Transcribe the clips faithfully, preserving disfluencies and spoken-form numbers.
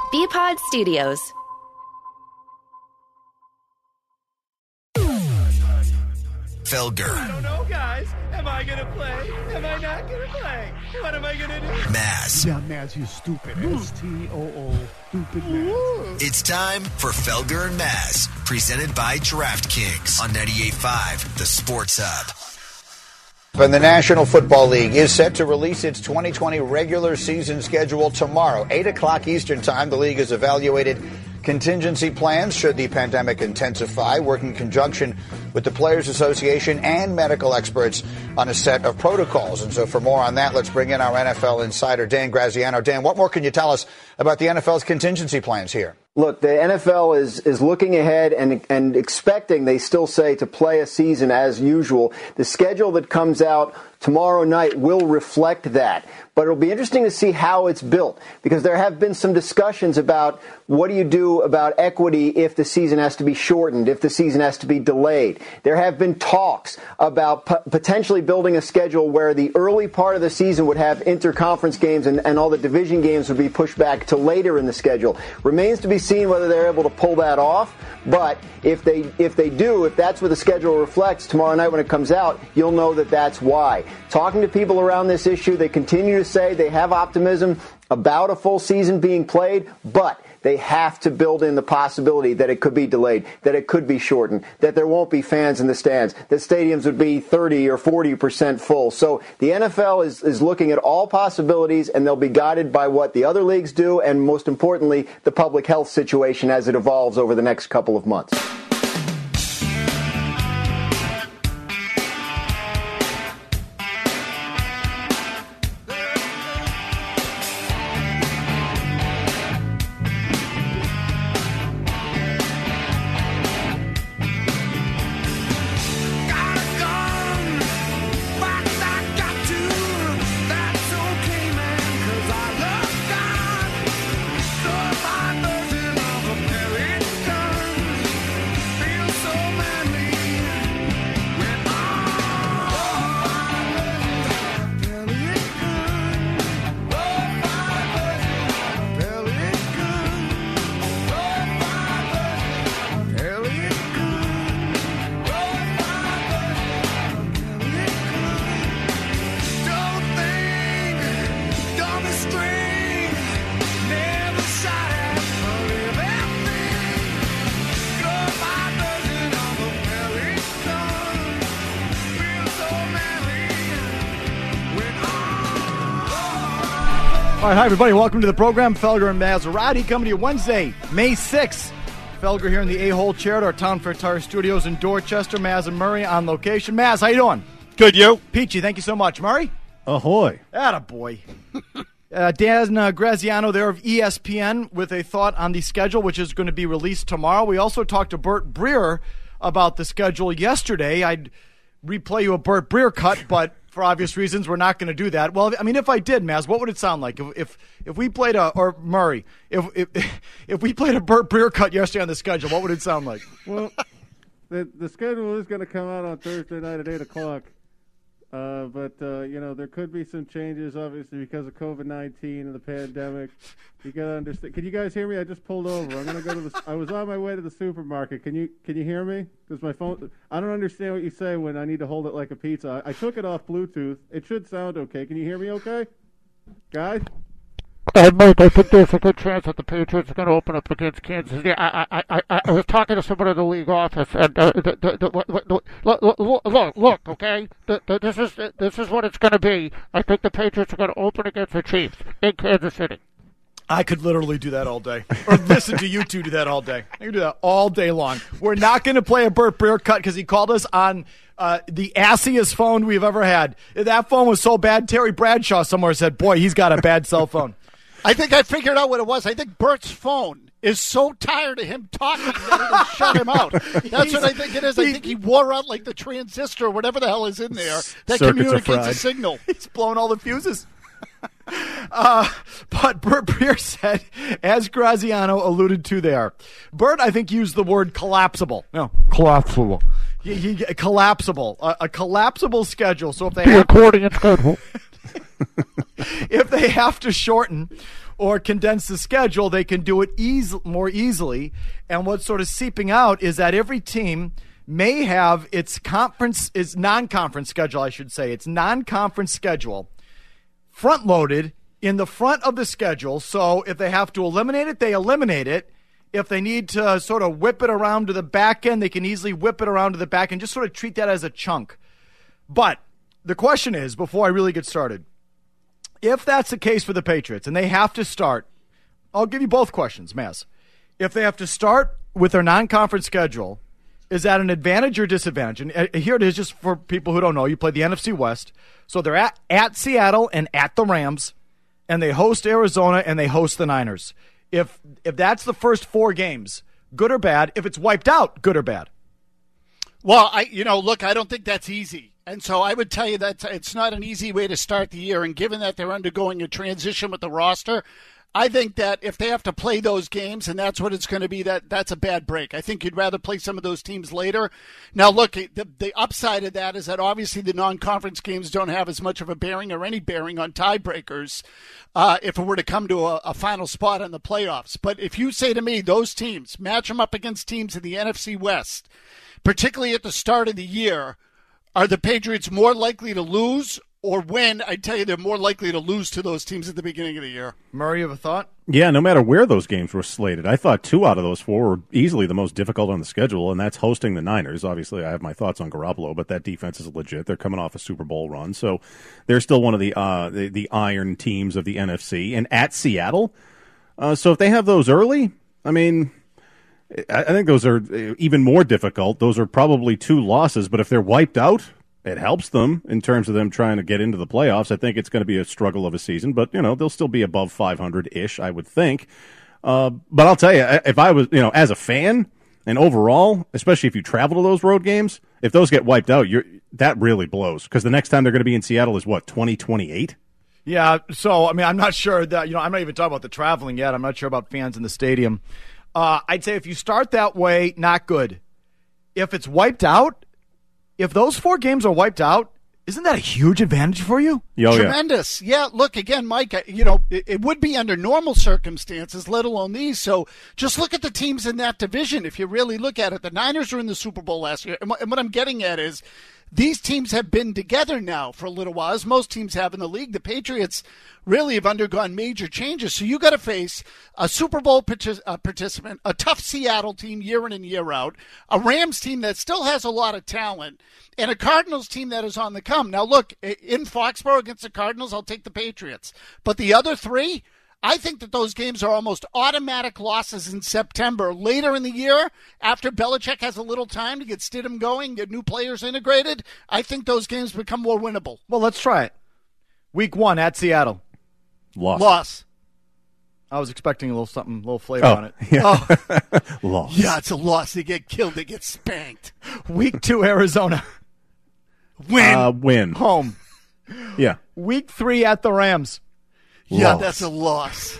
B-Pod Studios. Felger. I don't know, guys. Am I going to play? Am I not going to play? What am I going to do? Maz. Yeah, Maz, you stupid. S T O O. Stupid Maz. It's time for Felger and Maz, presented by DraftKings on ninety-eight point five, The Sports Hub. And the National Football League is set to release its twenty twenty regular season schedule tomorrow, eight o'clock Eastern Time. The league has evaluated contingency plans should the pandemic intensify, working in conjunction with the Players Association and medical experts on a set of protocols. And so for more on that, let's bring in our N F L insider, Dan Graziano. Dan, what more can you tell us about the N F L's contingency plans here? Look, the N F L is, is looking ahead and and expecting, they still say, to play a season as usual. The schedule that comes out tomorrow night will reflect that. But it'll be interesting to see how it's built, because there have been some discussions about what do you do about equity if the season has to be shortened, if the season has to be delayed. There have been talks about p- potentially building a schedule where the early part of the season would have interconference games and, and all the division games would be pushed back to later in the schedule. Remains to be seen whether they're able to pull that off. But if they if they do, if that's what the schedule reflects tomorrow night when it comes out, you'll know that that's why. Talking to people around this issue, they continue to say they have optimism about a full season being played, but they have to build in the possibility that it could be delayed, that it could be shortened, that there won't be fans in the stands, that stadiums would be thirty or forty percent full. So the N F L is, is looking at all possibilities, and they'll be guided by what the other leagues do, and most importantly, the public health situation as it evolves over the next couple of months. All right, hi, everybody. Welcome to the program. Felger and Maserati coming to you Wednesday, May sixth. Felger here in the A-Hole chair at our Town Fair Tire Studios in Dorchester. Maz and Murray on location. Maz, how you doing? Good, you? Peachy, thank you so much. Murray? Ahoy. Attaboy. uh, Dan uh, Graziano there of E S P N with a thought on the schedule, which is going to be released tomorrow. We also talked to Burt Breer about the schedule yesterday. I'd replay you a Burt Breer cut, but for obvious reasons, we're not going to do that. Well, I mean, if I did, Maz, what would it sound like? If if, if we played a, or Murray, if, if if we played a Burt Breer cut yesterday on the schedule, what would it sound like? Well, the the schedule is going to come out on Thursday night at eight o'clock. Uh, but, uh, you know, there could be some changes, obviously, because of COVID nineteen and the pandemic. You got to understand. Can you guys hear me? I just pulled over. I'm going to go to the – I was on my way to the supermarket. Can you can you hear me? Because my phone – I don't understand what you say when I need to hold it like a pizza. I, I took it off Bluetooth. It should sound okay. Can you hear me okay? Guys? Uh, Mike, I think there's a good chance that the Patriots are going to open up against Kansas City. I, I, I, I, I was talking to somebody in the league office, and uh, the, the, the, the, look, look, look, okay, the, the, this is this is what it's going to be. I think the Patriots are going to open against the Chiefs in Kansas City. I could literally do that all day, or listen to you two do that all day. I could do that all day long. We're not going to play a Burt Breer cut because he called us on uh, the assiest phone we've ever had. That phone was so bad, Terry Bradshaw somewhere said, boy, he's got a bad cell phone. I think I figured out what it was. I think Bert's phone is so tired of him talking that it'll shut him out. That's what I think it is. I think he wore out like the transistor or whatever the hell is in there that Circuits communicates a signal. He's blown all the fuses. uh, but Burt Breer said, as Graziano alluded to there, Burt, I think, used the word collapsible. No, Collapsible. he, he collapsible. A, a collapsible schedule. So if they The have accordion schedule. if they have to shorten or condense the schedule, they can do it eas- more easily. And what's sort of seeping out is that every team may have its conference, its non-conference schedule, I should say, its non-conference schedule front-loaded in the front of the schedule. So if they have to eliminate it, they eliminate it. If they need to sort of whip it around to the back end, they can easily whip it around to the back end, just sort of treat that as a chunk. But the question is, before I really get started, if that's the case for the Patriots and they have to start, I'll give you both questions, Maz. If they have to start with their non-conference schedule, is that an advantage or disadvantage? And here it is, just for people who don't know. You play the N F C West. So they're at, at Seattle and at the Rams, and they host Arizona and they host the Niners. If if that's the first four games, good or bad? If it's wiped out, good or bad? Well, I you know, look, I don't think that's easy. And so I would tell you that it's not an easy way to start the year. And given that they're undergoing a transition with the roster, I think that if they have to play those games, and that's what it's going to be, that that's a bad break. I think you'd rather play some of those teams later. Now, look, the, the upside of that is that obviously the non-conference games don't have as much of a bearing or any bearing on tiebreakers uh, if it were to come to a, a final spot in the playoffs. But if you say to me, those teams, match them up against teams in the N F C West, particularly at the start of the year, are the Patriots more likely to lose or win? I tell you, they're more likely to lose to those teams at the beginning of the year. Murray, you have a thought? Yeah, no matter where those games were slated, I thought two out of those four were easily the most difficult on the schedule, and that's hosting the Niners. Obviously, I have my thoughts on Garoppolo, but that defense is legit. They're coming off a Super Bowl run, so they're still one of the uh, the, the iron teams of the N F C. And at Seattle, uh, so if they have those early, I mean, I think those are even more difficult. Those are probably two losses, but if they're wiped out, it helps them in terms of them trying to get into the playoffs. I think it's going to be a struggle of a season, but, you know, they'll still be above five hundred-ish, I would think. Uh, but I'll tell you, if I was, you know, as a fan and overall, especially if you travel to those road games, if those get wiped out, you're, that really blows. Because the next time they're going to be in Seattle is, what, twenty twenty-eight? Yeah, so, I mean, I'm not sure that, you know, I'm not even talking about the traveling yet. I'm not sure about fans in the stadium. Uh, I'd say if you start that way, not good. If it's wiped out, if those four games are wiped out, isn't that a huge advantage for you? Oh, Tremendous. Yeah. yeah, look, again, Mike, you know, it, it would be under normal circumstances, let alone these. So just look at the teams in that division. If you really look at it, the Niners were in the Super Bowl last year. And what, and what I'm getting at is these teams have been together now for a little while, as most teams have in the league. The Patriots really have undergone major changes. So you got to face a Super Bowl partic- uh, participant, a tough Seattle team year in and year out, a Rams team that still has a lot of talent, and a Cardinals team that is on the come. Now, look, in Foxborough against the Cardinals, I'll take the Patriots. But the other three, I think that those games are almost automatic losses in September. Later in the year, after Belichick has a little time to get Stidham going, get new players integrated, I think those games become more winnable. Well, let's try it. Week one at Seattle. Loss. Loss. I was expecting a little something, a little flavor oh, on it. Yeah. Oh. Loss. Yeah, it's a loss. They get killed. They get spanked. Week two, Arizona. Win. Uh, win. Home. Yeah. Week three at the Rams. Yeah, Loss. that's a loss.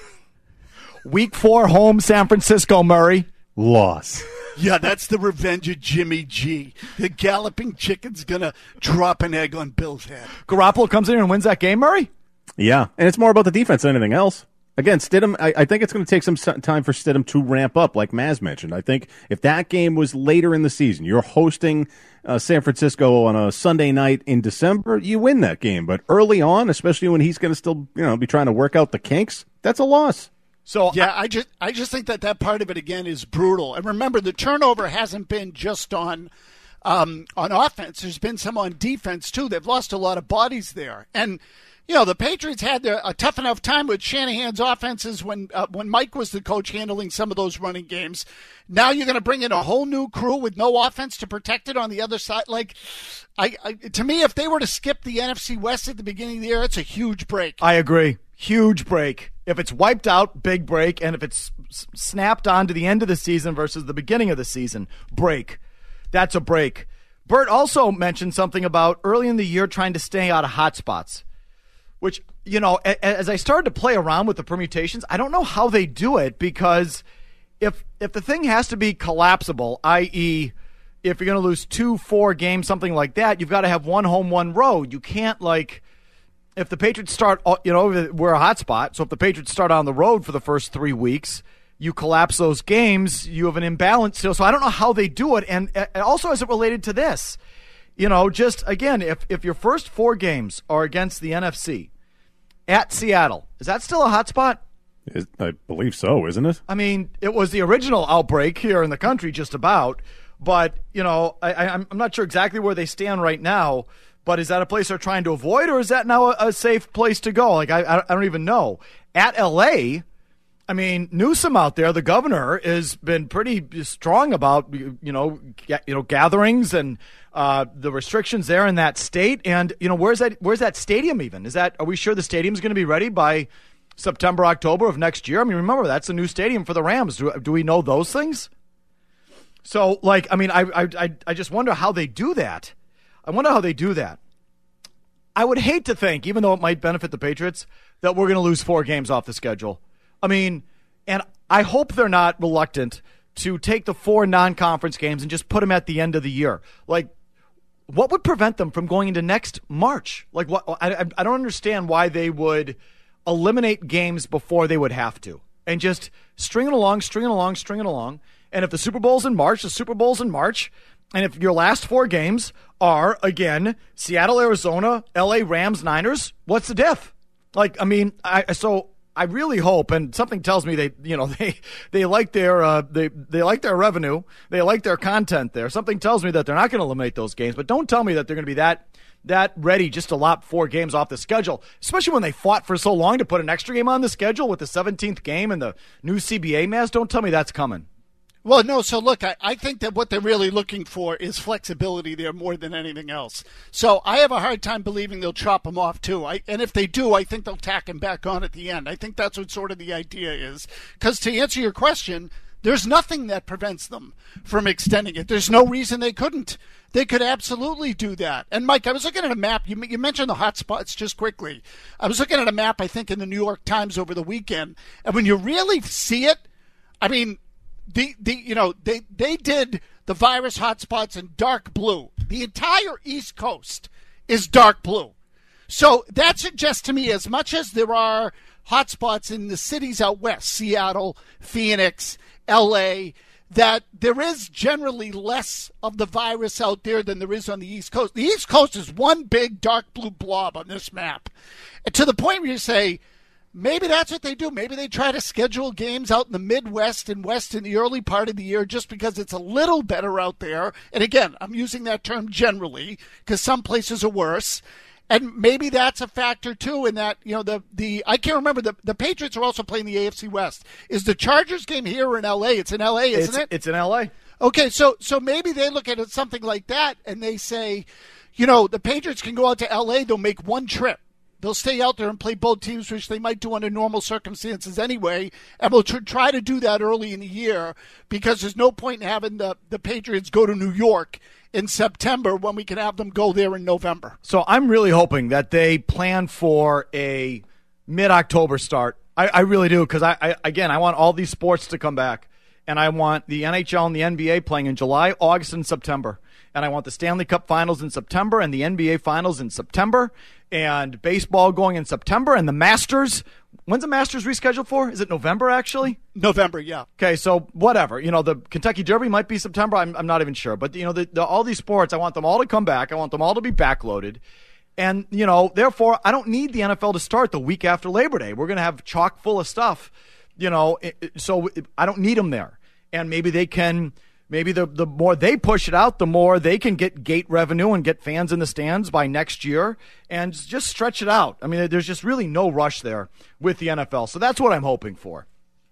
Week four, home, San Francisco, Murray. Loss. Yeah, that's the revenge of Jimmy G. The galloping chicken's going to drop an egg on Bill's head. Garoppolo comes in and wins that game, Murray? Yeah, and it's more about the defense than anything else. Again, Stidham, I, I think it's going to take some time for Stidham to ramp up, like Maz mentioned. I think if that game was later in the season, you're hosting uh, San Francisco on a Sunday night in December, you win that game. But early on, especially when he's going to still, you know, be trying to work out the kinks, that's a loss. So yeah, I, I just I just think that that part of it again is brutal. And remember, the turnover hasn't been just on um, on offense. There's been some on defense too. They've lost a lot of bodies there, and you know the Patriots had their, a tough enough time with Shanahan's offenses when uh, when Mike was the coach handling some of those running games. Now you're going to bring in a whole new crew with no offense to protect it on the other side. Like, I, I to me, if they were to skip the N F C West at the beginning of the year, it's a huge break. I agree. Huge break. If it's wiped out, big break. And if it's s- snapped on to the end of the season versus the beginning of the season, break. That's a break. Bert also mentioned something about early in the year trying to stay out of hot spots, which, you know, a- as I started to play around with the permutations, I don't know how they do it, because if if the thing has to be collapsible, that is, if you're going to lose two, four games, something like that, you've got to have one home, one road. You can't, like... if the Patriots start, you know, we're a hot spot. So if the Patriots start on the road for the first three weeks, you collapse those games, you have an imbalance still. So I don't know how they do it. And, and also as it related to this, you know, just again, if, if your first four games are against the N F C at Seattle, is that still a hot spot? Is, I believe so, isn't it? I mean, it was the original outbreak here in the country, just about. But, you know, I, I, I'm not sure exactly where they stand right now. But is that a place they're trying to avoid, or is that now a, a safe place to go? Like, I, I don't even know. At L A, I mean, Newsom out there, the governor, has been pretty strong about, you know, ga- you know, gatherings and uh, the restrictions there in that state. And, you know, where's that? Where's that stadium even? Is that? Are we sure the stadium's going to be ready by September, October of next year? I mean, remember, that's a new stadium for the Rams. Do, do we know those things? So, like, I mean, I, I, I just wonder how they do that. I wonder how they do that. I would hate to think, even though it might benefit the Patriots, that we're going to lose four games off the schedule. I mean, and I hope they're not reluctant to take the four non-conference games and just put them at the end of the year. Like, what would prevent them from going into next March? Like, what? I, I don't understand why they would eliminate games before they would have to and just string it along, string it along, string it along. And if the Super Bowl's in March, the Super Bowl's in March. And if your last four games are, again, Seattle, Arizona, L A Rams, Niners, what's the diff? Like, I mean, I so I really hope, and something tells me they, you know, they they like their uh, they they like their revenue, they like their content there. Something tells me that they're not going to eliminate those games, but don't tell me that they're going to be that that ready just to lop four games off the schedule, especially when they fought for so long to put an extra game on the schedule with the seventeenth game and the new C B A mess. Don't tell me that's coming. Well, no, so look, I, I think that what they're really looking for is flexibility there more than anything else. So I have a hard time believing they'll chop them off, too. I, and if they do, I think they'll tack him back on at the end. I think that's what sort of the idea is. Because to answer your question, there's nothing that prevents them from extending it. There's no reason they couldn't. They could absolutely do that. And, Mike, I was looking at a map. You, you mentioned the hot spots just quickly. I was looking at a map, I think, in the New York Times over the weekend. And when you really see it, I mean, The the you know they they did the virus hotspots in dark blue. The entire East Coast is dark blue. So that suggests to me, as much as there are hotspots in the cities out west, Seattle, Phoenix, L A, that there is generally less of the virus out there than there is on the East Coast. The East Coast is one big dark blue blob on this map. And to the point where you say, maybe that's what they do. Maybe they try to schedule games out in the Midwest and West in the early part of the year just because it's a little better out there. And again, I'm using that term generally because some places are worse. And maybe that's a factor, too, in that, you know, the, the I can't remember, the, the Patriots are also playing the A F C West. Is the Chargers game here or in L A? It's in L A, isn't it's, it? It's in L A. Okay, so so maybe they look at it something like that and they say, you know, the Patriots can go out to L A, they'll make one trip. They'll stay out there and play both teams, which they might do under normal circumstances anyway, and we'll tr- try to do that early in the year because there's no point in having the, the Patriots go to New York in September when we can have them go there in November. So I'm really hoping that they plan for a mid-October start. I, I really do because, I, I again, I want all these sports to come back, and I want the N H L and the N B A playing in July, August, and September. And I want the Stanley Cup Finals in September and the N B A Finals in September and baseball going in September and the Masters. When's the Masters rescheduled for? Is it November, actually? November, yeah. Okay, so whatever. You know, the Kentucky Derby might be September. I'm, I'm not even sure. But, you know, the, the, all these sports, I want them all to come back. I want them all to be backloaded. And, you know, therefore, I don't need the N F L to start the week after Labor Day. We're going to have chock full of stuff, you know, so I don't need them there. And maybe they can... Maybe the the more they push it out, the more they can get gate revenue and get fans in the stands by next year and just stretch it out. I mean, there's just really no rush there with the N F L. So that's what I'm hoping for.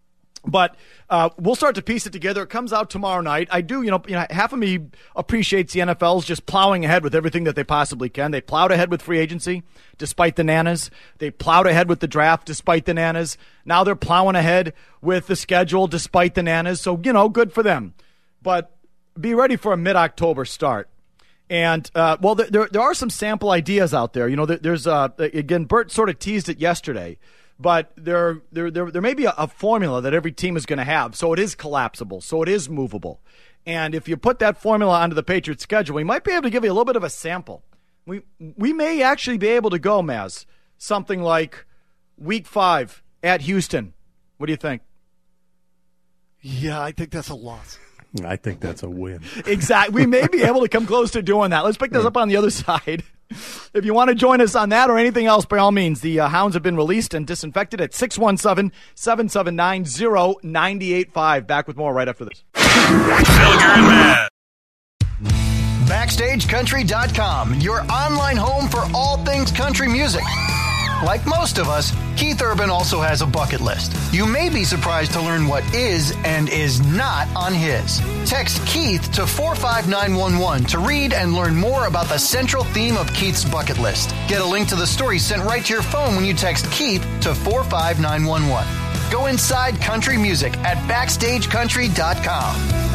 But uh, we'll start to piece it together. It comes out tomorrow night. I do, you know, you know, half of me appreciates the N F L's just plowing ahead with everything that they possibly can. They plowed ahead with free agency despite the nanas. They plowed ahead with the draft despite the nanas. Now they're plowing ahead with the schedule despite the nanas. So, you know, good for them. But be ready for a mid-October start. And, uh, well, there there are some sample ideas out there. You know, there, there's, uh, again, Bert sort of teased it yesterday, but there there there, there may be a, a formula that every team is going to have. So it is collapsible. So it is movable. And if you put that formula onto the Patriots schedule, we might be able to give you a little bit of a sample. We we may actually be able to go, Maz, something like week five at Houston. What do you think? Yeah, I think that's a loss. I think that's a win. Exactly. We may be able to come close to doing that. Let's pick this up on the other side. If you want to join us on that or anything else, by all means, the uh, hounds have been released and disinfected at six one seven, seven seven nine, zero nine eight five. Back with more right after this. Felger and Matt. Backstage Country dot com, your online home for all things country music. Like most of us, Keith Urban also has a bucket list. You may be surprised to learn what is and is not on his. Text Keith to four five nine one one to read and learn more about the central theme of Keith's bucket list. Get a link to the story sent right to your phone when you text Keith to four five nine one one. Go inside country music at backstage country dot com.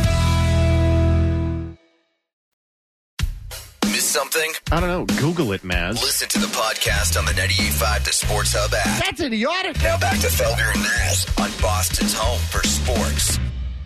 Miss something? I don't know. Google it, Maz. Listen to the podcast on the ninety-eight point five The Sports Hub app. That's idiotic. Now back to Felger and Maz on Boston's home for sports.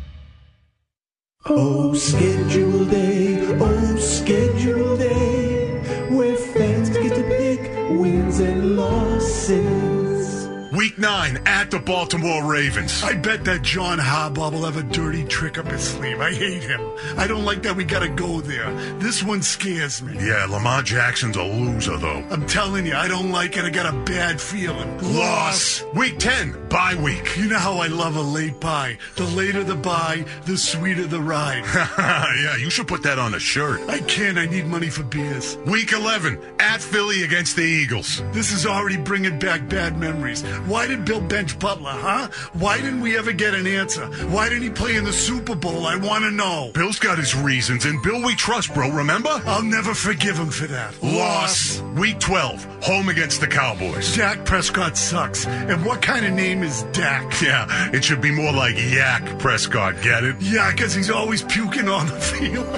Oh, schedule day, oh, schedule day, where fans get to pick wins and losses. Week nine at the Baltimore Ravens. I bet that John Harbaugh will have a dirty trick up his sleeve. I hate him. I don't like that we got to go there. This one scares me. Yeah, Lamar Jackson's a loser, though. I'm telling you, I don't like it. I got a bad feeling. Loss. Week ten, bye week. You know how I love a late bye. The later the bye, the sweeter the ride. Yeah, you should put that on a shirt. I can't. I need money for beers. Week eleven, at Philly against the Eagles. This is already bringing back bad memories. Why did Bill bench Butler, huh? Why didn't we ever get an answer? Why didn't he play in the Super Bowl? I want to know. Bill's got his reasons, and Bill we trust, bro, remember? I'll never forgive him for that. Loss. Week twelve, home against the Cowboys. Dak Prescott sucks. And what kind of name is Dak? Yeah, it should be more like Yak Prescott, get it? Yeah, because he's always puking on the field.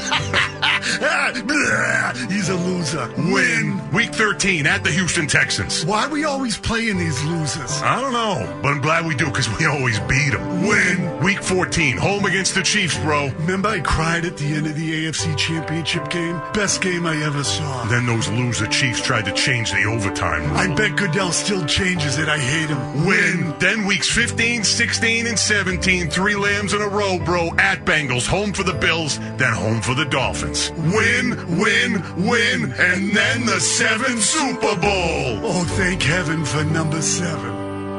He's a loser. Win. Week thirteen, at the Houston Texans. Why are we always playing these losers? I don't know, but I'm glad we do because we always beat them. Win. Week fourteen, home against the Chiefs, bro. Remember I cried at the end of the A F C Championship game? Best game I ever saw. Then those loser Chiefs tried to change the overtime rule. I bet Goodell still changes it. I hate him. Win. Then weeks fifteen, sixteen, and seventeen, three lambs in a row, bro. At Bengals, home for the Bills, then home for the Dolphins. Win, win, win, and then the seventh Super Bowl. Oh, thank heaven for number seven.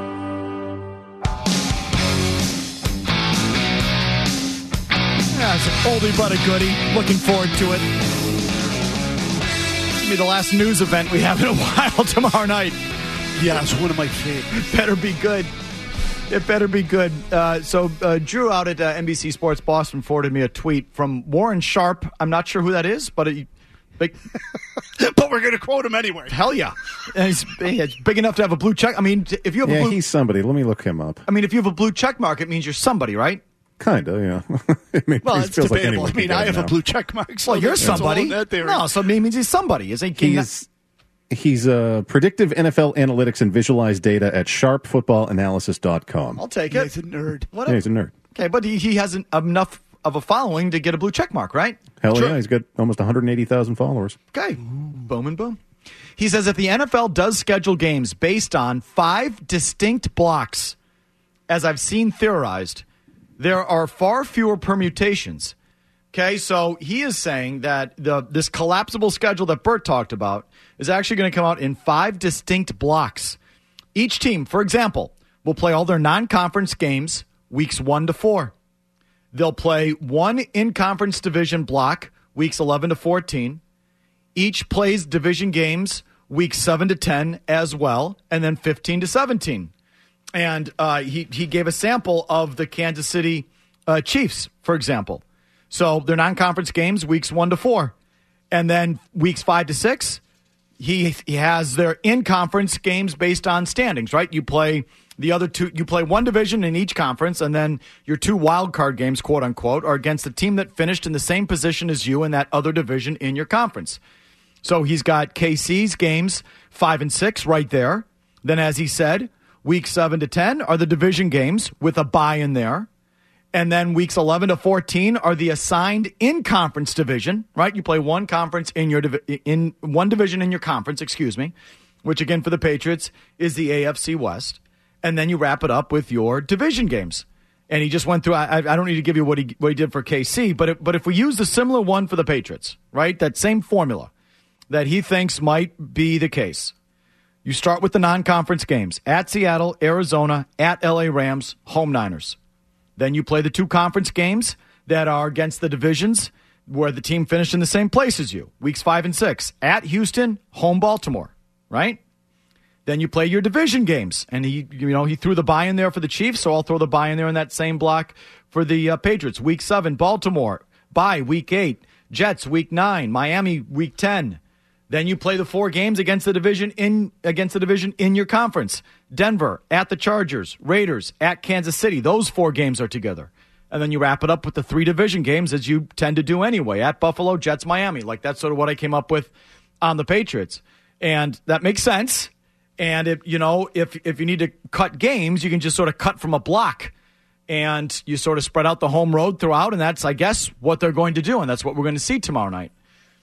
Yeah, it's an oldie but a goodie. Looking forward to it. It's going to be the last news event we have in a while tomorrow night. Yeah, it's one of my favorites. Better be good. It better be good. Uh, so uh, Drew out at uh, N B C Sports Boston forwarded me a tweet from Warren Sharp. I'm not sure who that is, but it, big, but we're going to quote him anyway. Hell yeah. And he's, he's big enough to have a blue check. I mean, if you have yeah, a blue... he's somebody. Let me look him up. I mean, if you have a blue check mark, it means you're somebody, right? Kind of, yeah. I mean, well, it it's feels like debatable. anyone I mean, can I get have it a now. blue check mark. So well, you're somebody. No, so it means he's somebody. Is he? He's, he's uh, predictive N F L analytics and visualized data at sharp football analysis dot com. I'll take yeah, it. He's a nerd. What yeah, he's a nerd. Okay, but he, he has an, enough of a following to get a blue check mark, right? Hell True. yeah, he's got almost one hundred eighty thousand followers. Okay, boom and boom. He says if the N F L does schedule games based on five distinct blocks, as I've seen theorized, there are far fewer permutations. Okay, so he is saying that the this collapsible schedule that Bert talked about is actually going to come out in five distinct blocks. Each team, for example, will play all their non-conference games weeks one to four. They'll play one in-conference division block weeks eleven to fourteen. Each plays division games weeks seven to ten as well, and then fifteen to seventeen. And uh, he, he gave a sample of the Kansas City uh, Chiefs, for example. So their non-conference games, weeks one to four. And then weeks five to six, he, he has their in-conference games based on standings, right? You play the other two, you play one division in each conference, and then your two wild card games, quote unquote, are against the team that finished in the same position as you in that other division in your conference. So he's got K C's games five and six right there. Then, as he said, weeks seven to ten are the division games with a bye in there. And then weeks eleven to fourteen are the assigned in-conference division, right? You play one conference in your divi- in one division in your conference, excuse me. which again for the Patriots is the A F C West, and then you wrap it up with your division games. And he just went through. I, I don't need to give you what he what he did for K C, but it, but if we use the similar one for the Patriots, right, that same formula that he thinks might be the case, you start with the non-conference games at Seattle, Arizona, at L A Rams, home Niners. Then you play the two conference games that are against the divisions where the team finished in the same place as you, weeks five and six, at Houston, home Baltimore, right? Then you play your division games, and he, you know, he threw the bye in there for the Chiefs, so I'll throw the bye in there in that same block for the uh, Patriots. Week seven, Baltimore, bye, week eight, Jets, week nine, Miami, week ten. Then you play the four games against the division in against the division in your conference. Denver at the Chargers, Raiders at Kansas City. Those four games are together. And then you wrap it up with the three division games, as you tend to do anyway, at Buffalo, Jets, Miami. Like, that's sort of what I came up with on the Patriots. And that makes sense. And, if, you know, if if you need to cut games, you can just sort of cut from a block. And you sort of spread out the home road throughout, and that's, I guess, what they're going to do. And that's what we're going to see tomorrow night.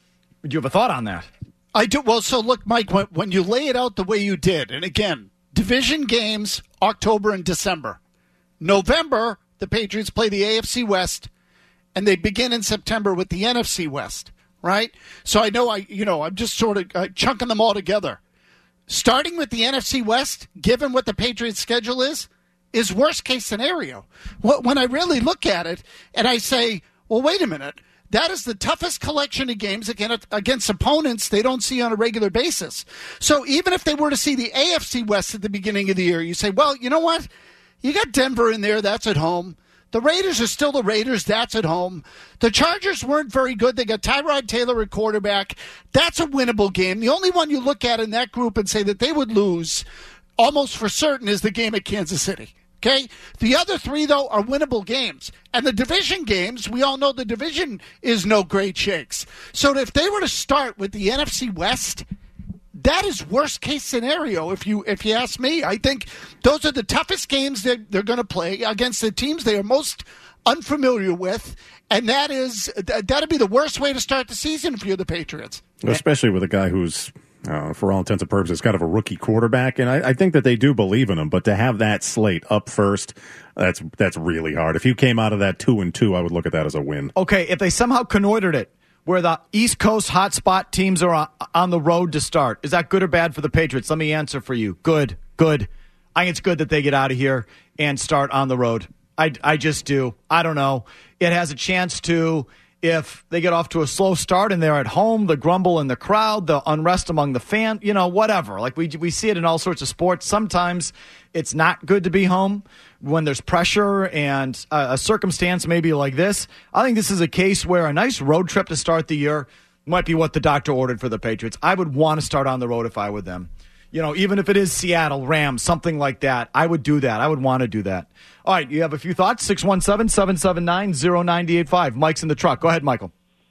Do you have a thought on that? I do. Well, so look, Mike, when, when you lay it out the way you did, and again, division games, October and December. November, the Patriots play the A F C West, and they begin in September with the N F C West, right? So I know I, you know, I'm just sort of uh, chunking them all together. Starting with the N F C West, given what the Patriots' schedule is, is worst case scenario. When I really look at it and I say, well, wait a minute, that is the toughest collection of games against opponents they don't see on a regular basis. So even if they were to see the A F C West at the beginning of the year, you say, well, you know what? You got Denver in there, that's at home. The Raiders are still the Raiders. That's at home. The Chargers weren't very good. They got Tyrod Taylor at quarterback. That's a winnable game. The only one you look at in that group and say that they would lose almost for certain is the game at Kansas City. Okay? The other three, though, are winnable games. And the division games, we all know the division is no great shakes. So if they were to start with the N F C West, that is worst case scenario if you if you ask me. I think those are the toughest games that they're going to play against the teams they are most unfamiliar with, and that is that'd be the worst way to start the season for you, the Patriots. Especially with a guy who's, uh, for all intents and purposes, kind of a rookie quarterback, and I, I think that they do believe in him. But to have that slate up first, that's that's really hard. If you came out of that two and two, I would look at that as a win. Okay, if they somehow connoitered it, where the East Coast hotspot teams are on the road to start. Is that good or bad for the Patriots? Let me answer for you. Good, good. I think it's good that they get out of here and start on the road. I, I just do. I don't know. It has a chance to, if they get off to a slow start and they're at home, the grumble in the crowd, the unrest among the fan, you know, whatever. Like we we see it in all sorts of sports. Sometimes it's not good to be home when there's pressure and a, a circumstance maybe like this. I think this is a case where a nice road trip to start the year might be what the doctor ordered for the Patriots. I would want to start on the road if I were them. You know, even if it is Seattle, Rams, something like that, I would do that. I would want to do that. All right, you have a few thoughts? six one seven, seven seven nine, zero nine eight five. Mike's in the truck. Go ahead, Michael.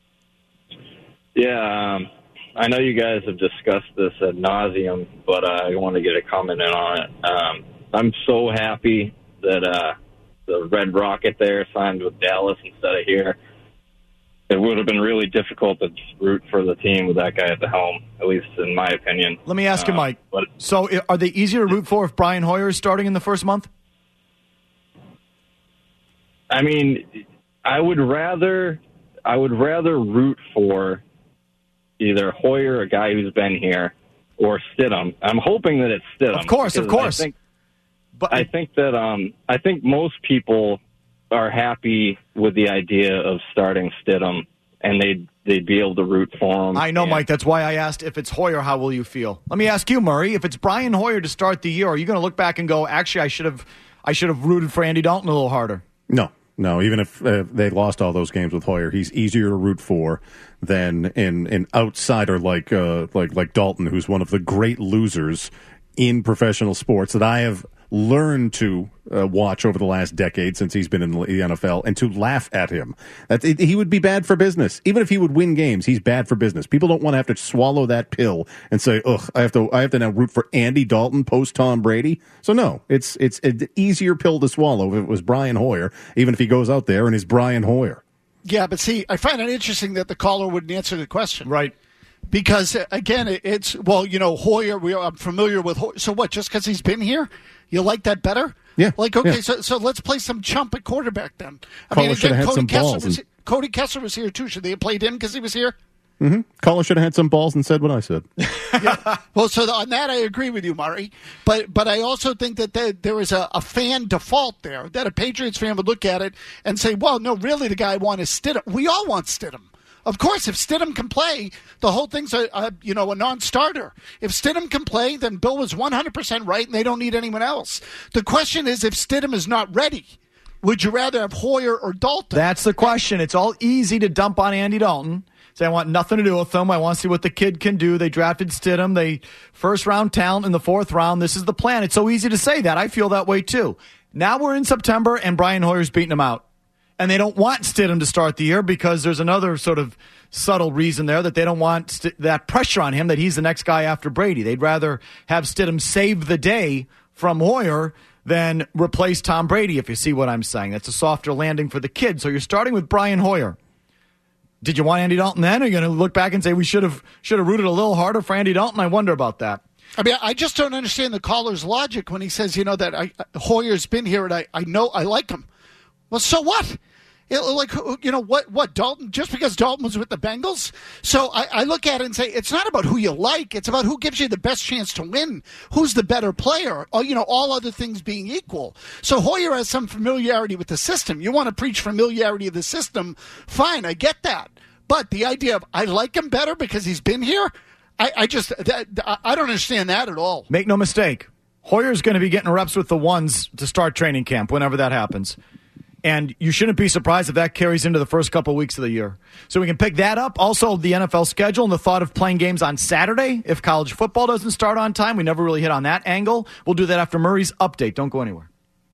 Yeah, um, I know you guys have discussed this ad nauseum, but uh, I want to get a comment in on it. Um, I'm so happy that uh, the Red Rocket there signed with Dallas instead of here. It would have been really difficult to root for the team with that guy at the helm, at least in my opinion. Let me ask you, uh, Mike. But, so are they easier to root for if Brian Hoyer is starting in the first month? I mean, I would rather I would rather root for either Hoyer, a guy who's been here, or Stidham. I'm hoping that it's Stidham. Of course, of course. I think, but I think that um, I think most people are happy with the idea of starting Stidham, and they'd, they'd be able to root for him. I know, and, Mike. That's why I asked if it's Hoyer, how will you feel? Let me ask you, Murray. If it's Brian Hoyer to start the year, are you going to look back and go, actually, I should have I should have rooted for Andy Dalton a little harder? No. No, even if uh, they lost all those games with Hoyer, he's easier to root for than an an outsider like uh, like like Dalton, who's one of the great losers in professional sports that I have learned to uh, watch over the last decade since he's been in the N F L, and to laugh at him. That's, it, he would be bad for business. Even if he would win games, he's bad for business. People don't want to have to swallow that pill and say, ugh, I have to I have to now root for Andy Dalton post Tom Brady. So no, it's it's an easier pill to swallow if it was Brian Hoyer, even if he goes out there and is Brian Hoyer. Yeah, but see, I find it interesting that the caller wouldn't answer the question. Right. Because, uh, again, it, it's, well, you know, Hoyer, we, I'm familiar with Hoyer. So what, just because he's been here, you like that better? Yeah. Like, okay, yeah. so so let's play some chump at quarterback then. I Caller mean, should have again, had Cody some Kessler, balls was, and- Cody Kessler was here, too. Should they have played him because he was here? Mm-hmm. Caller should have had some balls and said what I said. Yeah. Well, so on that, I agree with you, Murray. But but I also think that there, there is a, a fan default there, that a Patriots fan would look at it and say, well, no, really, the guy I want is Stidham. We all want Stidham. Of course, if Stidham can play, the whole thing's a, a you know a non-starter. If Stidham can play, then Bill was one hundred percent right, and they don't need anyone else. The question is, if Stidham is not ready, would you rather have Hoyer or Dalton? That's the question. It's all easy to dump on Andy Dalton. Say, I want nothing to do with him. I want to see what the kid can do. They drafted Stidham. They first-round talent in the fourth round. This is the plan. It's so easy to say that. I feel that way, too. Now we're in September, and Brian Hoyer's beating him out. And they don't want Stidham to start the year because there's another sort of subtle reason there that they don't want st- that pressure on him that he's the next guy after Brady. They'd rather have Stidham save the day from Hoyer than replace Tom Brady, if you see what I'm saying. That's a softer landing for the kid. So you're starting with Brian Hoyer. Did you want Andy Dalton then? Are you going to look back and say we should have should have rooted a little harder for Andy Dalton? I wonder about that. I mean, I just don't understand the caller's logic when he says, you know, that I, Hoyer's been here and I, I know I like him. Well, so what? It, like, you know, what, what, Dalton, just because Dalton was with the Bengals? So I, I look at it and say, it's not about who you like. It's about who gives you the best chance to win. Who's the better player? Or, you know, all other things being equal. So Hoyer has some familiarity with the system. You want to preach familiarity of the system. Fine, I get that. But the idea of I like him better because he's been here, I, I just, that, I don't understand that at all. Make no mistake. Hoyer's going to be getting reps with the ones to start training camp whenever that happens. And you shouldn't be surprised if that carries into the first couple of weeks of the year. So we can pick that up. Also, the N F L schedule and the thought of playing games on Saturday if college football doesn't start on time. We never really hit on that angle. We'll do that after Murray's update. Don't go anywhere.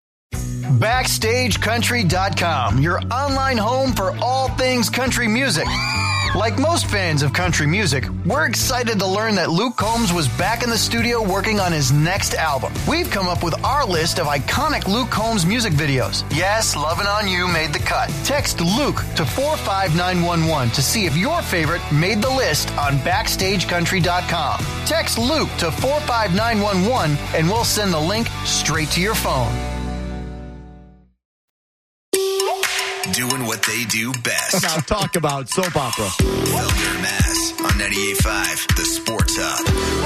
Backstage Country dot com, your online home for all things country music. Like most fans of country music, we're excited to learn that Luke Combs was back in the studio working on his next album. We've come up with our list of iconic Luke Combs music videos. Yes, Lovin' On You made the cut. Text Luke to four five nine one one to see if your favorite made the list on Backstage Country dot com. Text Luke to four five nine one one and we'll send the link straight to your phone. Doing what they do best. Now talk about soap opera. Felger Mass on ninety-eight point five, the Sports Hub.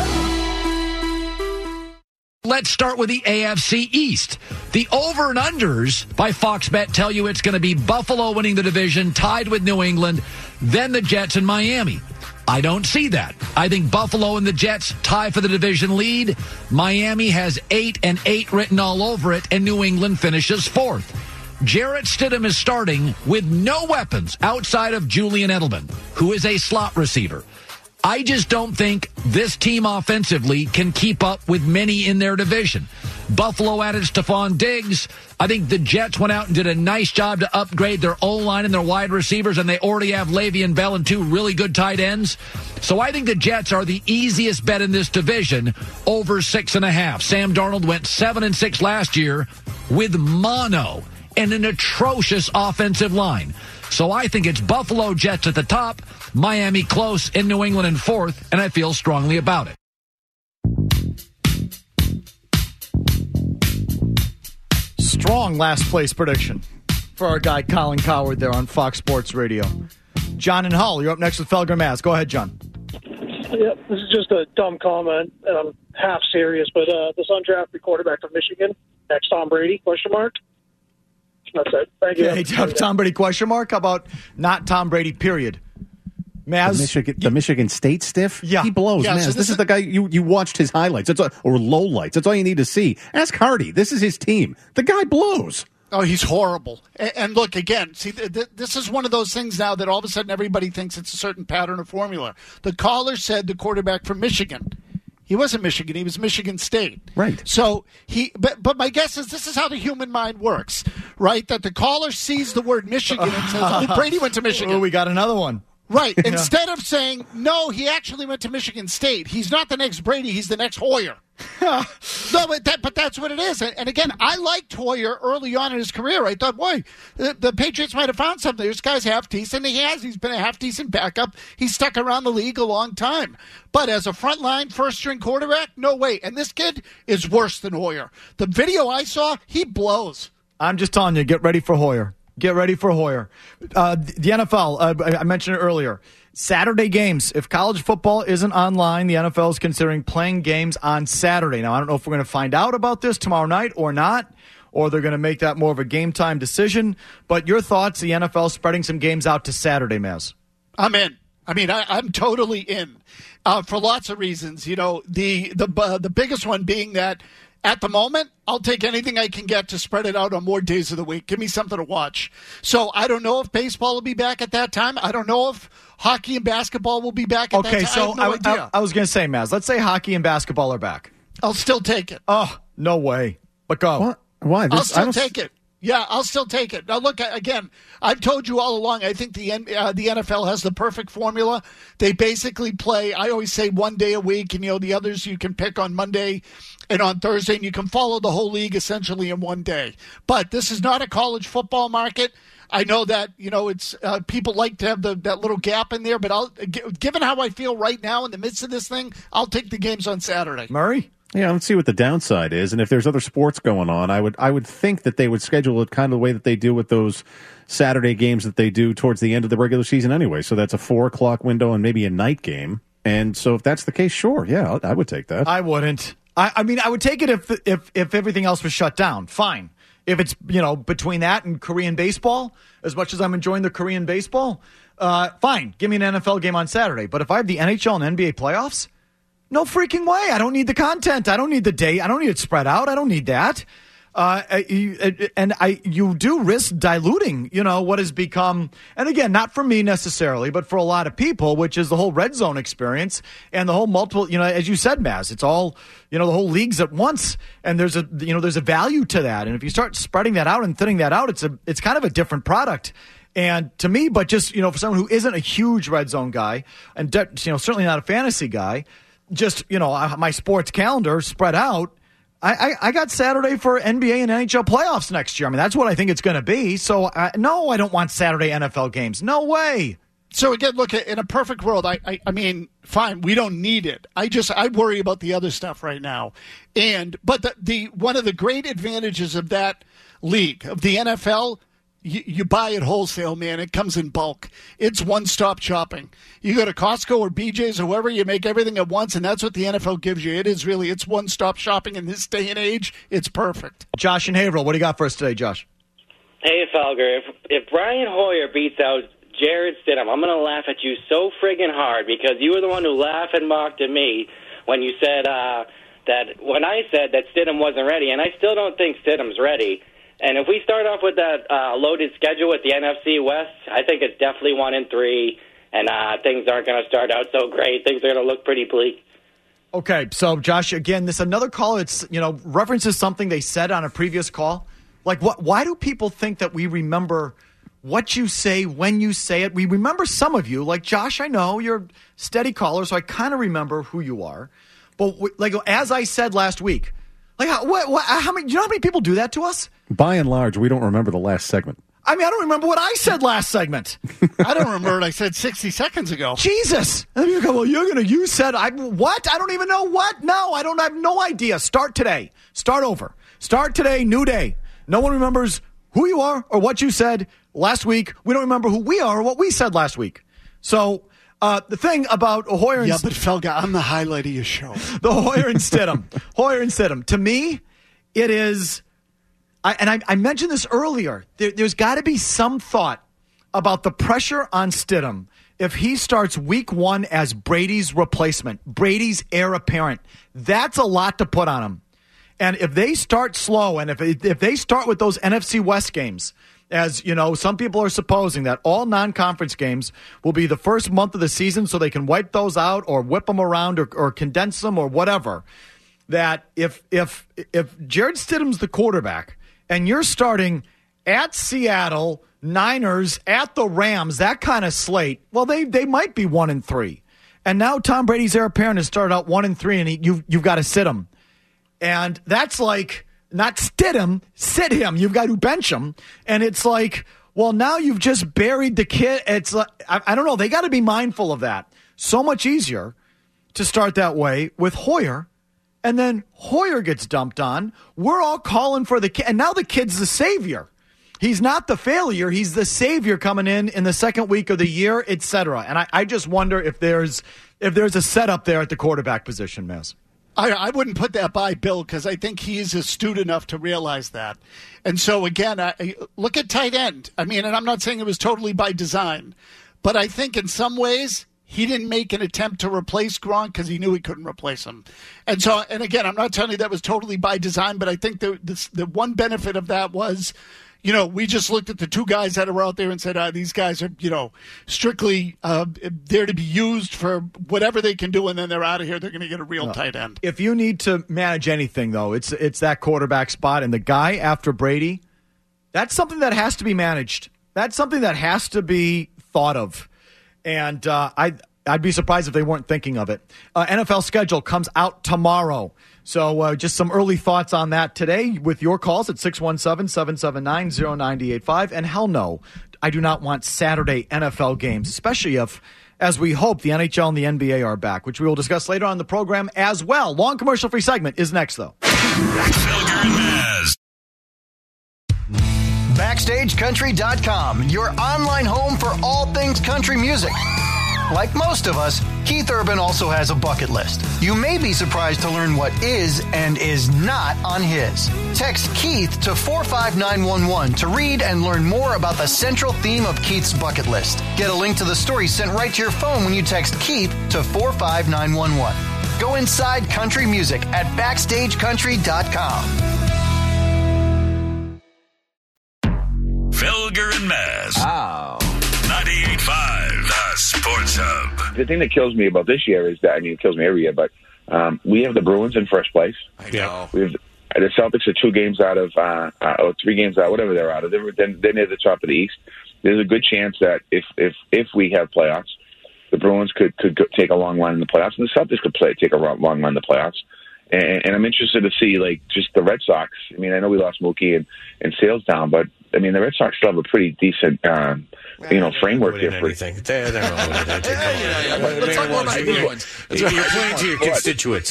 Let's start with the A F C East. The over and unders by Fox Bet tell you it's going to be Buffalo winning the division, tied with New England, then the Jets and Miami. I don't see that. I think Buffalo and the Jets tie for the division lead. Miami has eight and eight written all over it, and New England finishes fourth. Jarrett Stidham is starting with no weapons outside of Julian Edelman, who is a slot receiver. I just don't think this team offensively can keep up with many in their division. Buffalo added Stephon Diggs. I think the Jets went out and did a nice job to upgrade their O-line and their wide receivers, and they already have Le'Veon Bell and two really good tight ends. So I think the Jets are the easiest bet in this division, over six and a half. Sam Darnold went seven and six last year with mono and an atrocious offensive line. So I think it's Buffalo Jets at the top, Miami close, and New England in fourth, and I feel strongly about it. Strong last place prediction for our guy Colin Cowherd there on Fox Sports Radio. John and Hull, you're up next with Felger Mass. Go ahead, John. Yep, this is just a dumb comment, and I'm half serious, but uh, this undrafted quarterback from Michigan, next Tom Brady, question mark? That's it. Thank you. Okay, Tom Brady, question mark? How about not Tom Brady, period? Maz? The Michigan, the Michigan State stiff? Yeah. He blows, yeah, man. so this, this is is the guy you, you watched his highlights. That's all, or low lights. That's all you need to see. Ask Hardy. This is his team. The guy blows. Oh, he's horrible. And, and look, again, see, th- th- this is one of those things now that all of a sudden everybody thinks it's a certain pattern or formula. The caller said the quarterback from Michigan. He wasn't Michigan. He was Michigan State. Right. So he, but, but my guess is this is how the human mind works, right? That the caller sees the word Michigan and says, oh, Brady went to Michigan. Oh, we got another one. Right. Yeah. Instead of saying, no, he actually went to Michigan State. He's not the next Brady. He's the next Hoyer. no, but, that, but that's what it is. And, and again, I liked Hoyer early on in his career. I thought, boy, the, the Patriots might have found something. This guy's half decent. He has. He's been a half decent backup. He's stuck around the league a long time. But as a frontline first string quarterback, no way. And this kid is worse than Hoyer. The video I saw, he blows. I'm just telling you, get ready for Hoyer. Get ready for Hoyer. Uh, the N F L, uh, I mentioned it earlier. Saturday games. If college football isn't online, the N F L is considering playing games on Saturday. Now, I don't know if we're going to find out about this tomorrow night or not, or they're going to make that more of a game time decision. But your thoughts, the N F L spreading some games out to Saturday, Maz? I'm in. I mean, I, I'm totally in uh, for lots of reasons. You know, the the uh, the biggest one being that at the moment, I'll take anything I can get to spread it out on more days of the week. Give me something to watch. So I don't know if baseball will be back at that time. I don't know if hockey and basketball will be back at okay, that time. so I have no I, idea. I, I was going to say, Maz, let's say hockey and basketball are back. I'll still take it. Oh, no way. But go. What? Why? I'll still take it. Yeah, I'll still take it. Now, look, again, I've told you all along, I think the uh, the N F L has the perfect formula. They basically play, I always say, one day a week, and, you know, the others you can pick on Monday and on Thursday, and you can follow the whole league essentially in one day. But this is not a college football market. I know that, you know, it's uh, people like to have the, that little gap in there, but I'll, given how I feel right now in the midst of this thing, I'll take the games on Saturday. Murray? Yeah, let's see what the downside is, and if there's other sports going on, I would I would think that they would schedule it kind of the way that they do with those Saturday games that they do towards the end of the regular season anyway. So that's a four o'clock window and maybe a night game. And so if that's the case, sure, yeah, I would take that. I wouldn't. I, I mean, I would take it if if if everything else was shut down. Fine. If it's, you know, between that and Korean baseball, as much as I'm enjoying the Korean baseball, uh, fine. Give me an N F L game on Saturday. But if I have the N H L and N B A playoffs, no freaking way. I don't need the content. I don't need the day. I don't need it spread out. I don't need that. Uh, and I, you do risk diluting, you know, what has become, and again, not for me necessarily, but for a lot of people, which is the whole red zone experience and the whole multiple, you know, as you said, Maz, it's all, you know, the whole leagues at once. And there's a, you know, there's a value to that. And if you start spreading that out and thinning that out, it's a, it's kind of a different product. And to me, but just, you know, for someone who isn't a huge red zone guy and, de- you know, certainly not a fantasy guy, just, you know, my sports calendar spread out. I, I, I got Saturday for N B A and N H L playoffs next year. I mean, that's what I think it's going to be. So, uh, no, I don't want Saturday N F L games. No way. So, again, look, in a perfect world, I, I, I mean, fine, we don't need it. I just, I worry about the other stuff right now. And, but the, the one of the great advantages of that league, of the N F L, You, you buy it wholesale, man. It comes in bulk. It's one-stop shopping. You go to Costco or B J's or wherever, you make everything at once, and that's what the N F L gives you. It is really, it's one-stop shopping in this day and age. It's perfect. Josh and Haverhill, what do you got for us today, Josh? Hey, Felger, if, if Brian Hoyer beats out Jared Stidham, I'm going to laugh at you so friggin' hard because you were the one who laughed and mocked at me when you said uh, that, when I said that Stidham wasn't ready, and I still don't think Stidham's ready. And if we start off with that uh, loaded schedule with the N F C West, I think it's definitely one and three, and uh, things aren't going to start out so great. Things are going to look pretty bleak. Okay, so Josh, again, this another call. It's, you know, references something they said on a previous call. Like, what? Why do people think that we remember what you say when you say it? We remember some of you, like Josh. I know you're a steady caller, so I kind of remember who you are. But like as I said last week, like how, what, what, how many? Do you know how many people do that to us? By and large, we don't remember the last segment. I mean, I don't remember what I said last segment. I don't remember what I said sixty seconds ago. Jesus. And you go, well, you're going to, you said, I what? I don't even know what? No, I don't I have no idea. Start today. Start over. Start today, new day. No one remembers who you are or what you said last week. We don't remember who we are or what we said last week. So uh, the thing about Hoyer and Yeah, but Felga, I'm the highlight of your show. The Hoyer and Stidham. Hoyer and Stidham. To me, it is... I, and I, I mentioned this earlier. There, there's got to be some thought about the pressure on Stidham if he starts week one as Brady's replacement, Brady's heir apparent. That's a lot to put on him. And if they start slow, and if if they start with those N F C West games, as you know, some people are supposing that all non-conference games will be the first month of the season so they can wipe those out or whip them around or, or condense them or whatever, that if if if Jared Stidham's the quarterback, and you're starting at Seattle, Niners, at the Rams, that kind of slate, well, they, they might be one and three. And now Tom Brady's heir apparent has started out one and three, and he, you've, you've got to sit him. And that's like, not sit him, sit him. You've got to bench him. And it's like, well, now you've just buried the kid. It's like, I, I don't know. They got to be mindful of that. So much easier to start that way with Hoyer. And then Hoyer gets dumped on. We're all calling for the kid. And now the kid's the savior. He's not the failure. He's the savior coming in in the second week of the year, et cetera. And I, I just wonder if there's if there's a setup there at the quarterback position, Miz. I, I wouldn't put that by Bill because I think he is astute enough to realize that. And so, again, I, look at tight end. I mean, and I'm not saying it was totally by design, but I think in some ways he didn't make an attempt to replace Gronk because he knew he couldn't replace him. And so, and again, I'm not telling you that was totally by design, but I think the, the, the one benefit of that was, you know, we just looked at the two guys that were out there and said, ah, these guys are, you know, strictly uh, there to be used for whatever they can do, and then they're out of here. They're going to get a real No. tight end. If you need to manage anything, though, it's it's that quarterback spot. And the guy after Brady, that's something that has to be managed. That's something that has to be thought of. And uh, I'd, I'd be surprised if they weren't thinking of it. Uh, N F L schedule comes out tomorrow. So uh, just some early thoughts on that today with your calls at six one seven, seven seven nine, zero nine eight five. And hell no, I do not want Saturday N F L games, especially if, as we hope, the N H L and the N B A are back, which we will discuss later on in the program as well. Long commercial-free segment is next, though. Felger and Maz. Backstage Country dot com, your online home for all things country music. Like most of us, Keith Urban also has a bucket list. You may be surprised to learn what is and is not on his. Text Keith to four five nine one one to read and learn more about the central theme of Keith's bucket list. Get a link to the story sent right to your phone when you text Keith to four five nine one one. Go inside country music at backstage country dot com. Felger and Maz. Oh. ninety-eight point five, the Sports Hub. The thing that kills me about this year is that, I mean, it kills me every year, but um, we have the Bruins in first place. I know. We have the Celtics are two games out of, uh, uh, or three games out, whatever they're out of. They're, they're, they're near the top of the East. There's a good chance that if if if we have playoffs, the Bruins could could go, take a long line in the playoffs, and the Celtics could play take a long line in the playoffs. And, and I'm interested to see, like, just the Red Sox. I mean, I know we lost Mookie and, and Sales down, but, I mean, the Red Sox still have a pretty decent, um, you know, framework here. For anything. They're, they're not winning anything. Yeah, yeah, yeah. Let's talk more about the Bruins. You're playing to your constituents.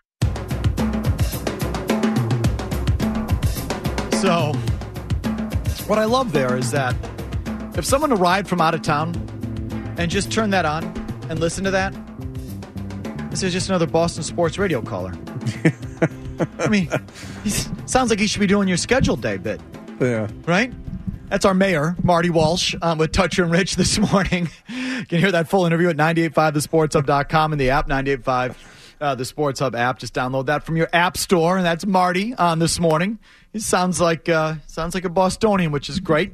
So, what I love there is that if someone arrived from out of town and just turned that on and listened to that, this is just another Boston sports radio caller. I mean, he sounds like he should be doing your scheduled day bit. Yeah. Right? That's our mayor, Marty Walsh, um, with Toucher and Rich this morning. You can hear that full interview at nine eight five the sports hub dot com and the app, nine eight five uh, the Sports Hub app. Just download that from your app store, and that's Marty on this morning. He sounds like uh, sounds like a Bostonian, which is great.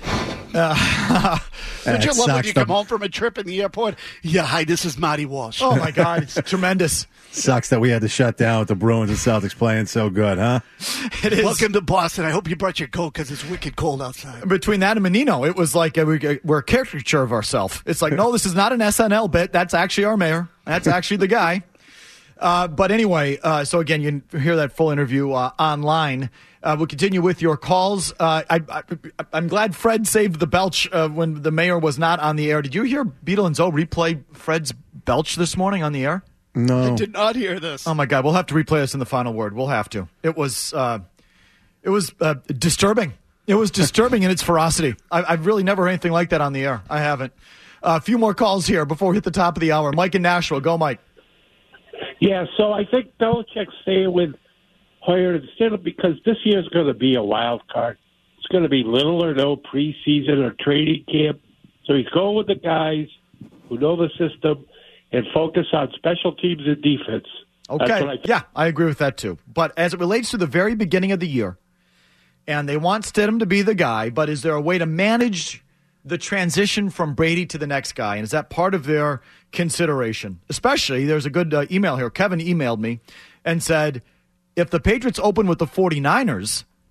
Uh, Don't you love when you come home from a trip in the airport? Yeah, hi, this is Marty Walsh. Oh, my God, it's tremendous. Sucks that we had to shut down with the Bruins and Celtics playing so good, huh? It is. Welcome to Boston. I hope you brought your coat because it's wicked cold outside. Between that and Menino, it was like a, we're a caricature of ourselves. It's like, no, this is not an S N L bit. That's actually our mayor. That's actually the guy. Uh, but anyway, uh, so again, you can hear that full interview uh, online. Uh, we'll continue with your calls. Uh, I, I, I'm glad Fred saved the belch uh, when the mayor was not on the air. Did you hear Beetle and Zoe replay Fred's belch this morning on the air? No. I did not hear this. Oh, my God. We'll have to replay this in the final word. We'll have to. It was uh, it was uh, disturbing. It was disturbing in its ferocity. I, I've really never heard anything like that on the air. I haven't. Uh, a few more calls here before we hit the top of the hour. Mike in Nashville. Go, Mike. Yeah, so I think Belichick staying with Hoyer instead of, because this year is going to be a wild card. It's going to be little or no preseason or training camp. So he's going with the guys who know the system and focus on special teams and defense. Okay. I yeah, I agree with that too. But as it relates to the very beginning of the year, and they want Stidham to be the guy, but is there a way to manage the transition from Brady to the next guy? And is that part of their consideration? Especially, there's a good uh, email here. Kevin emailed me and said, if the Patriots open with the 49ers,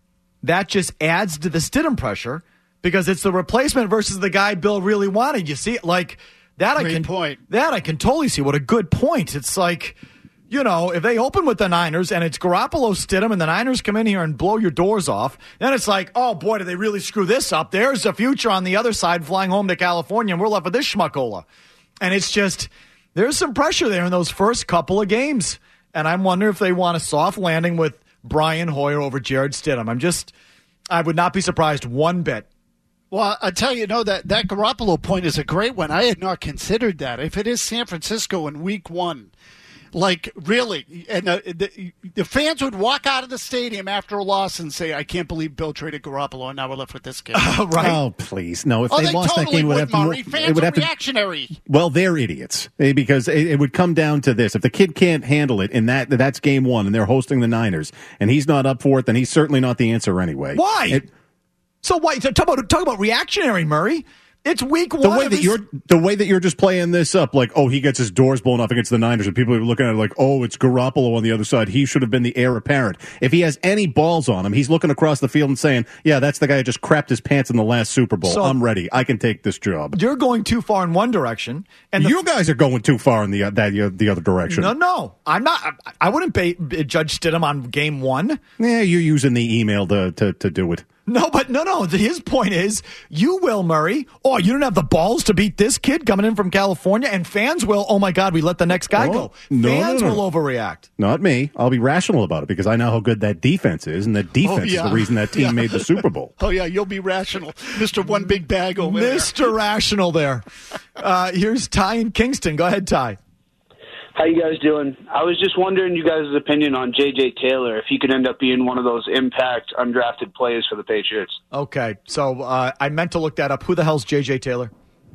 that just adds to the Stidham pressure because it's the replacement versus the guy Bill really wanted. You see, like that Great I can point. that I can totally see. What a good point. It's like, you know, if they open with the Niners and it's Garoppolo, Stidham, and the Niners come in here and blow your doors off, then it's like, oh boy, did they really screw this up? There's the future on the other side flying home to California, and we're left with this schmuckola. And it's just, there's some pressure there in those first couple of games. And I'm wondering if they want a soft landing with Brian Hoyer over Jared Stidham. I'm just, I would not be surprised one bit. Well, I tell you, no, that, that Garoppolo point is a great one. I had not considered that. If it is San Francisco in week one, like, really, and uh, the, the fans would walk out of the stadium after a loss and say, I can't believe Bill traded Garoppolo, and now we're left with this kid. Uh, right. Oh, please. No, if oh, they, they lost totally that game, it would have to, Murray. Fans it would are have to, reactionary. Well, they're idiots eh, because it, it would come down to this. If the kid can't handle it, and that that's game one, and they're hosting the Niners, and he's not up for it, then he's certainly not the answer anyway. Why? It, so why? Talk about, talk about reactionary, Murray. It's week one. The way that you're, the way that you're just playing this up, like, oh, he gets his doors blown off against the Niners, and people are looking at it like, oh, it's Garoppolo on the other side. He should have been the heir apparent. If he has any balls on him, he's looking across the field and saying, yeah, that's the guy who just crapped his pants in the last Super Bowl. So, I'm ready. I can take this job. You're going too far in one direction, and the, you guys are going too far in the uh, that uh, the other direction. No, no, I'm not. I, I wouldn't ba- judge Stidham on game one. Yeah, you're using the email to to, to do it. No, but no, no. His point is, you will, Murray. Oh, you don't have the balls to beat this kid coming in from California, and fans will. Oh my God, we let the next guy oh, go. No, fans no, no. will overreact. Not me. I'll be rational about it because I know how good that defense is, and that defense oh, yeah. is the reason that team yeah. made the Super Bowl. Oh yeah, you'll be rational, Mister One Big Bag over there. Mister Rational there. Uh, here's Ty in Kingston. Go ahead, Ty. How you guys doing? I was just wondering you guys' opinion on J J Taylor, if he could end up being one of those impact undrafted players for the Patriots. Okay, so uh, I meant to look that up. Who the hell's J J Taylor?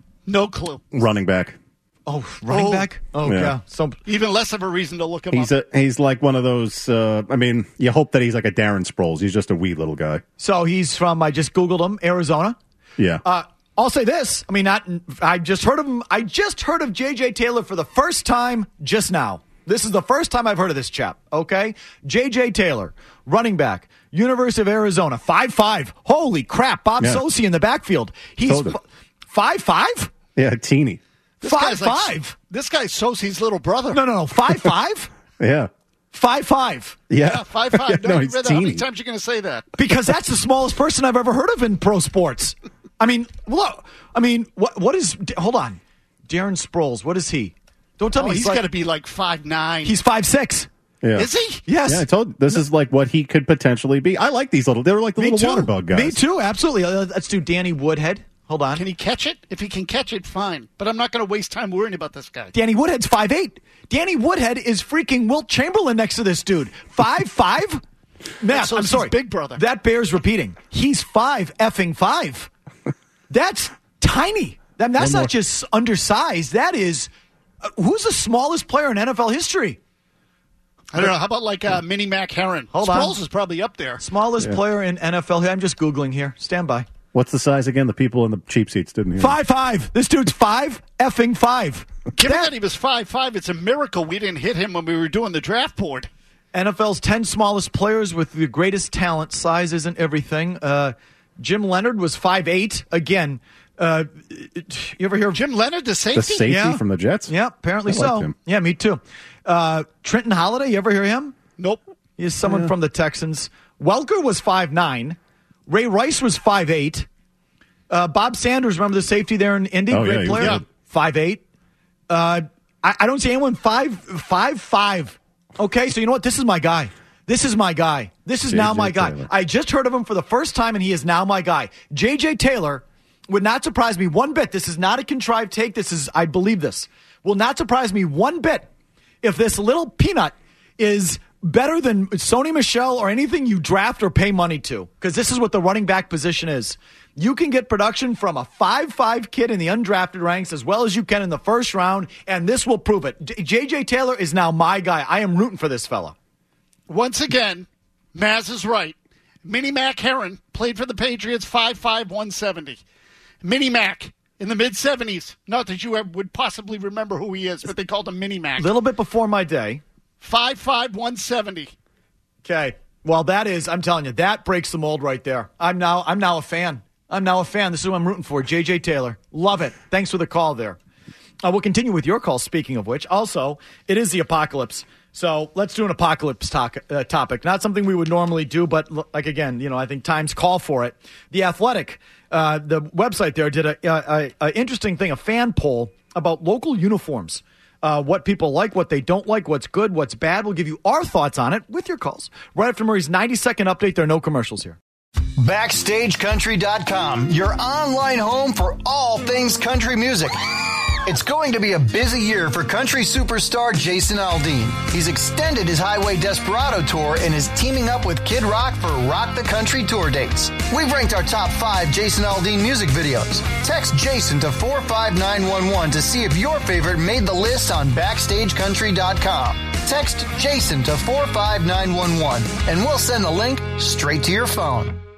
No clue. Running back. Oh, running oh. back? Oh, yeah. yeah. So even less of a reason to look him he's up. A, he's like one of those, uh, I mean, you hope that he's like a Darren Sproles. He's just a wee little guy. So he's from, I just Googled him, Arizona. Yeah. Uh, I'll say this. I mean, not. I just heard of him. I just heard of J J Taylor for the first time just now. This is the first time I've heard of this chap, okay? J J Taylor, running back, University of Arizona, five five. Holy crap, Bob yeah. Sosey in the backfield. He's five five? Yeah, teeny. five five. Like, this guy's Sosey's little brother. No, no, no, five five? Yeah. five five. Yeah. Yeah, five five. Yeah, no, no, you he's read that. How many teeny. times are you going to say that? Because that's the smallest person I've ever heard of in pro sports. I mean, look, I mean, what what is, hold on, Darren Sproles, what is he? Don't tell oh, me he's like, got to be like five nine. He's five six. Yeah. Is he? Yes. Yeah, I told you, this is like what he could potentially be. I like these little, they're like the Me little too. water bug guys. Me too, absolutely. Uh, let's do Danny Woodhead. Hold on. Can he catch it? If he can catch it, fine. But I'm not going to waste time worrying about this guy. Danny Woodhead's five eight. Danny Woodhead is freaking Wilt Chamberlain next to this dude. five five? Matt, I'm sorry. Big brother. That bears repeating. He's five effing five. That's tiny. That, that's not just undersized. That is, uh, who's the smallest player in N F L history? I don't know. How about like uh, Mini Mac Heron? Hold Sproles on. is probably up there. Smallest Yeah. player in N F L. I'm just Googling here. Stand by. What's the size again? The people in the cheap seats didn't hear. Five five. This dude's five effing five. Given that, that he was five five, it's a miracle we didn't hit him when we were doing the draft board. N F L's ten smallest players with the greatest talent. Size isn't everything. Uh, Jim Leonard was five eight. Again, uh, you ever hear of Jim Leonard, the safety? The safety yeah. from the Jets? Yeah, apparently I so. liked him. Yeah, me too. Uh, Trenton Holiday, you ever hear him? Nope. He's someone Yeah. from the Texans. Welker was five nine. Ray Rice was five eight. Uh, Bob Sanders, remember the safety there in Indy? Oh, Great yeah, he was player. good. five eight. Uh, I, I don't see anyone five five five. Okay, so you know what? This is my guy. This is my guy. This is J J now my guy. Taylor. I just heard of him for the first time, and he is now my guy. J J Taylor would not surprise me one bit. This is not a contrived take. This is, I believe this. Will not surprise me one bit if this little peanut is better than Sony Michel or anything you draft or pay money to. Because this is what the running back position is. You can get production from a five five kid in the undrafted ranks as well as you can in the first round, and this will prove it. J J Taylor is now my guy. I am rooting for this fella. Once again, Maz is right. Mini Mac Heron played for the Patriots, five five, one seventy. Mini Mac in the mid-seventies. Not that you ever would possibly remember who he is, but they called him Mini Mac. A little bit before my day. five five, one seventy. Okay. Well, that is, I'm telling you, that breaks the mold right there. I'm now, I'm now a fan. I'm now a fan. This is who I'm rooting for, J J Taylor. Love it. Thanks for the call there. Uh, we'll continue with your call, speaking of which. Also, it is the apocalypse. So let's do an apocalypse to- uh, topic. Not something we would normally do, but like, again, you know, I think times call for it. The Athletic, uh, the website there did a, a, a interesting thing, a fan poll about local uniforms. Uh, what people like, what they don't like, what's good, what's bad. We'll give you our thoughts on it with your calls. Right after Murray's ninety-second update, there are no commercials here. Backstage Country dot com, your online home for all things country music. It's going to be a busy year for country superstar Jason Aldean. He's extended his Highway Desperado tour and is teaming up with Kid Rock for Rock the Country tour dates. We've ranked our top five Jason Aldean music videos. Text Jason to four five nine one one to see if your favorite made the list on Backstage Country dot com. Text Jason to four five nine one one and we'll send the link straight to your phone.